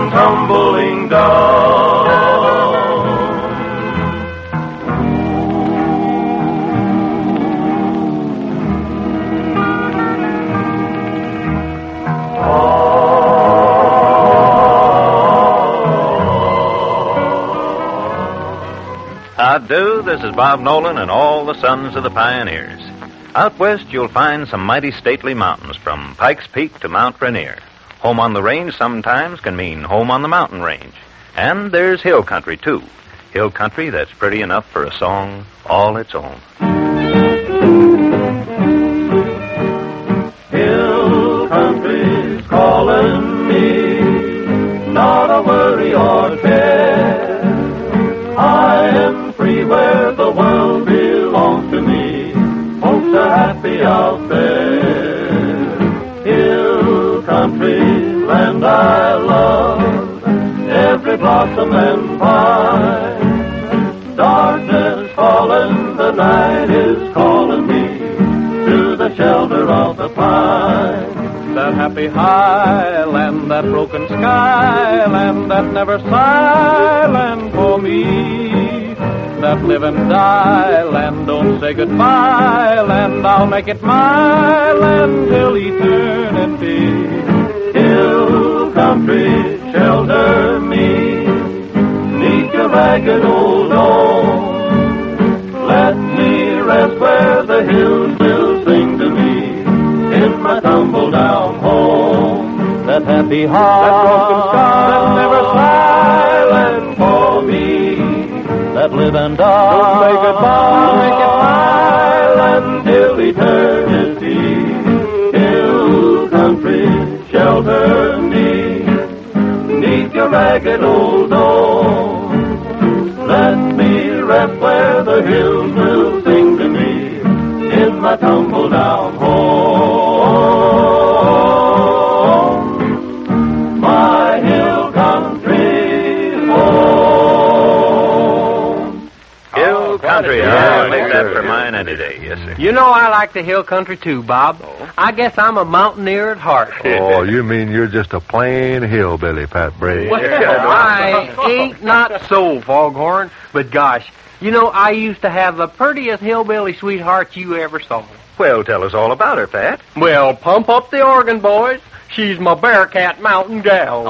tumbling down. How'd do? This is Bob Nolan and all the sons of the pioneers. Out west, you'll find some mighty stately mountains from Pikes Peak to Mount Rainier. Home on the range sometimes can mean home on the mountain range. And there's hill country, too. Hill country that's pretty enough for a song all its own. Hill country's calling me, not a worry or care. I am free where the world belongs to me. Folks are happy out there. Hill country, land I love, every blossom and pine. Darkness falling, the night is calling me to the shelter of the pine. That happy highland, that broken skyland, that never silent for me. That live and die land, don't say goodbye land, I'll make it my land till eternity. Hill country, shelter me, neath your ragged old dome. Let me rest where the hills will sing to me in my tumble down home. That happy heart, that broken sky, that never silent for me. That live and die, don't say goodbye, make it my land till eternity. Hill country, shelter me, neath your ragged old dome. Let me rest where the hills will sing to me in my tumble down home. My hill country home. Hill country, I'll make that for mine any day, yes, sir. You know I like the hill country too, Bob. I guess I'm a mountaineer at heart. Oh, you mean you're just a plain hillbilly, Pat Bray? Well, I ain't not so, Foghorn. But gosh, you know, I used to have the prettiest hillbilly sweetheart you ever saw. Well, tell us all about her, Pat. Well, pump up the organ, boys. She's my Bearcat Mountain gal.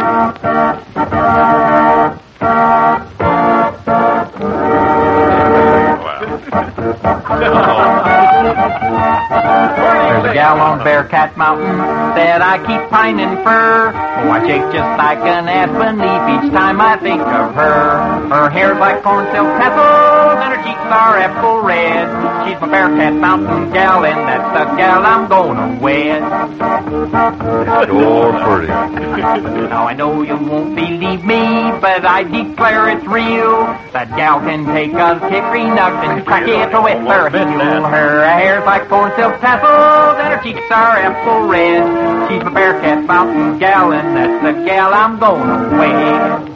There's a gal on Bearcat Mountain that I keep pining for. Oh, I shake just like an aspen leaf each time I think of her. Her hair's like corn silk tassels and her cheeks are apple red. She's my Bearcat Mountain gal and that's the gal I'm gonna wed. Sure pretty. Now I know you won't believe me, but I declare it's real. That gal can take a hickory nut and crack it with her heel. Her hair's like corn silk tassels and her cheeks are apple red. She's my Bearcat Mountain gal and that's the gal I'm gonna wed.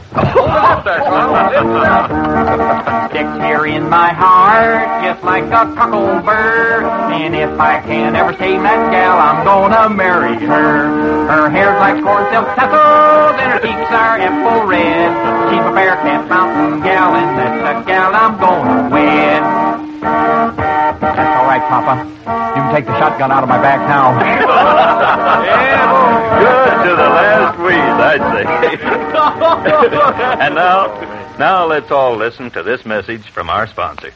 Sticks here in my heart just like a cockle bird. And if I can't ever tame that gal, I'm gonna marry her. Her hair's like corn silk tassels and her cheeks are apple red. She's my Bearcat Mountain gal and that's the gal I'm gonna wed. That's all right, Papa. You can take the shotgun out of my bag now. Yeah, good to the last wheeze, I'd say. And now let's all listen to this message from our sponsor.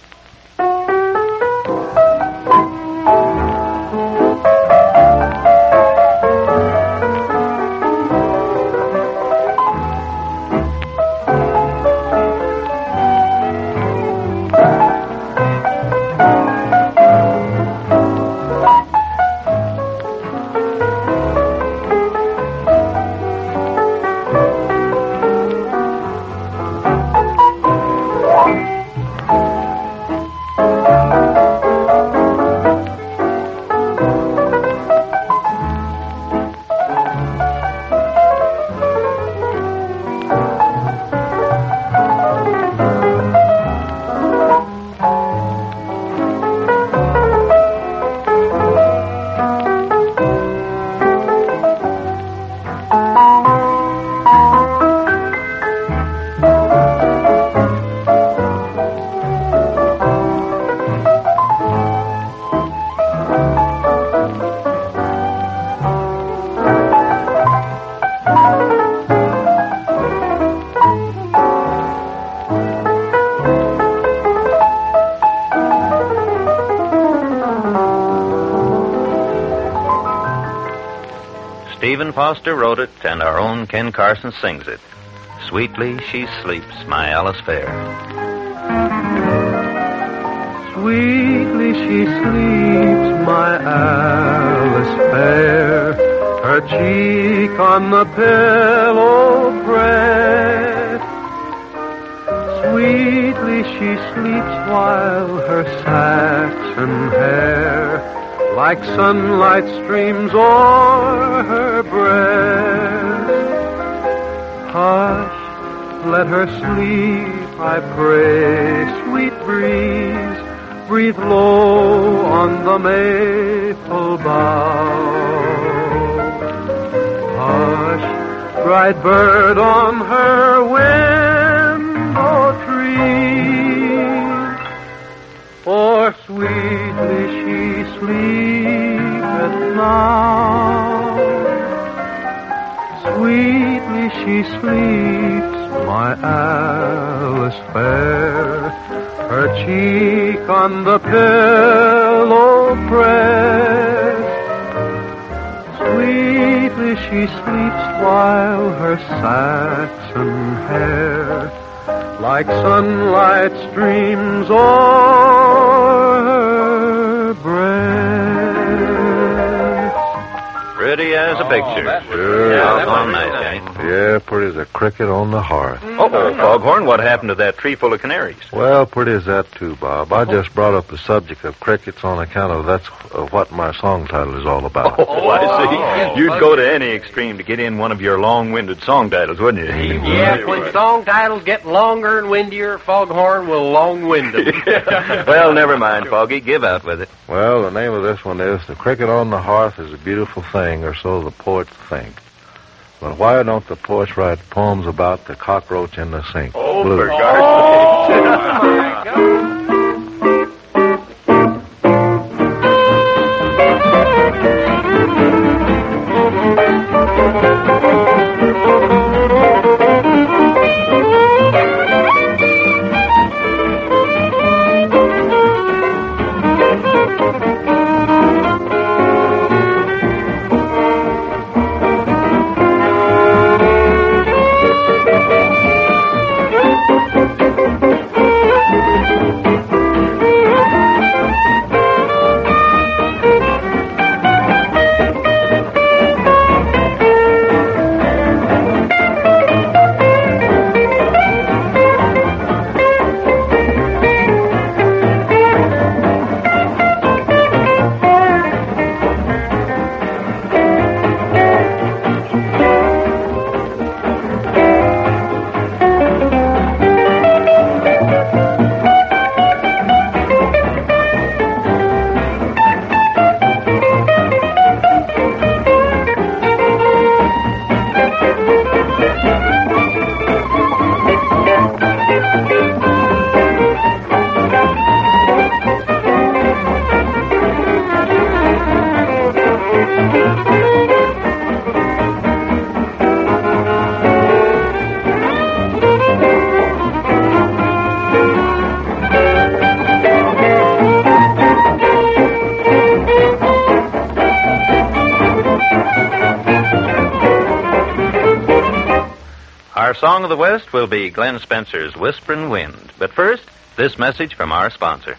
Stephen Foster wrote it, and our own Ken Carson sings it. Sweetly she sleeps, my Alice fair. Sweetly she sleeps, my Alice fair, her cheek on the pillow pressed. Sweetly she sleeps while her saxon hair like sunlight streams o'er her breast. Hush, let her sleep, I pray, sweet breeze, breathe low on the maple bough. Hush, bright bird on her window tree, for sweetly she sleepeth now. Sweetly she sleeps, my Alice fair, her cheek on the pillow pressed. Sweetly she sleeps while her saxon hair like sunlight streams o'er her breast. Pretty as a picture. Sure. Doggone nice, eh? Yeah, pretty as a cricket on the hearth. Uh-oh, Foghorn, what happened to that tree full of canaries? Well, pretty as that, too, Bob. I just brought up the subject of crickets on account of that's what my song title is all about. Oh, I see. You'd go to any extreme to get in one of your long-winded song titles, wouldn't you? Yeah, when song titles get longer and windier, Foghorn will long-wind them. Well, never mind, Foggy. Give out with it. Well, the name of this one is The Cricket on the Hearth is a Beautiful Thing, or so the poets think. But why don't the poets write poems about the cockroach in the sink? Oh, Blues. for God's sake. Oh, my God. Our Song of the West will be Glenn Spencer's Whisperin' Wind. But first, this message from our sponsor.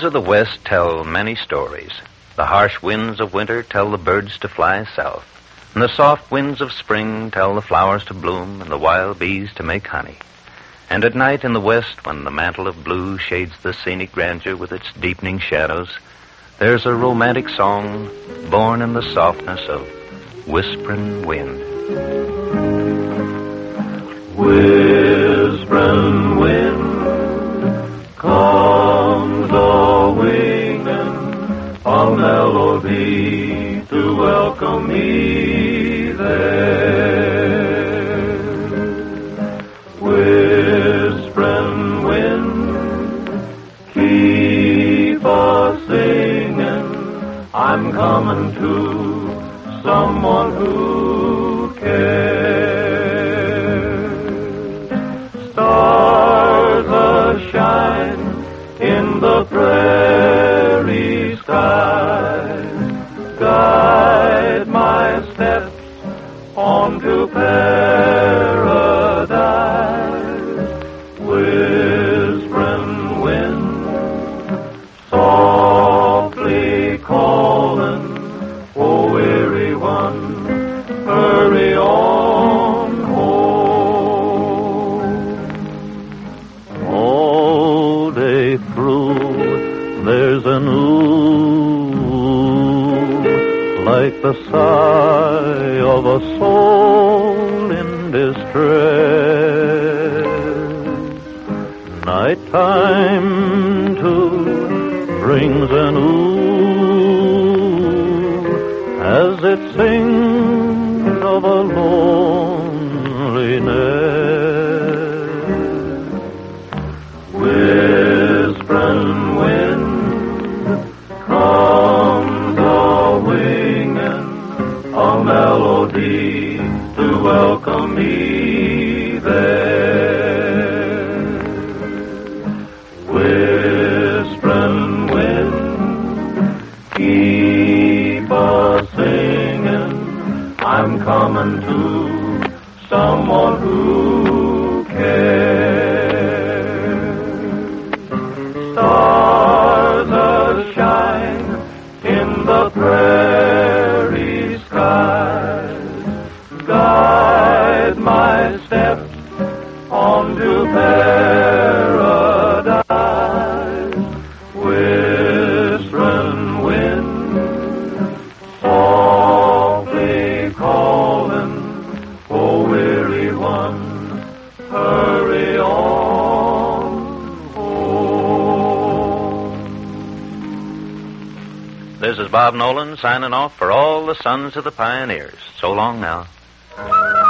of the West tell many stories. The harsh winds of winter tell the birds to fly south. And the soft winds of spring tell the flowers to bloom and the wild bees to make honey. And at night in the West, when the mantle of blue shades the scenic grandeur with its deepening shadows, there's a romantic song born in the softness of whispering wind. Whispering wind comes a-winging a melody to welcome me there. Whispering wind, keep a-singing, I'm coming to someone who cares. Stars a-shine in the prairie skies, guide my steps on to paradise. Whispering wind, softly calling, oh weary one, hurry on home. All day through there's an ooh, like the sigh of a soul in distress. Nighttime too brings an ooh as it sings of a loneliness. Whispering wind comes a-winging a melody to welcome me there. Whispering wind, keep a-singing, I'm coming to someone who cares. Stars a-shine in the prairie skies, guide my steps on to paradise. Whispering wind, softly calling, oh weary one, hurry on home. This is Bob Nolan signing off for all the sons of the pioneers. So long now.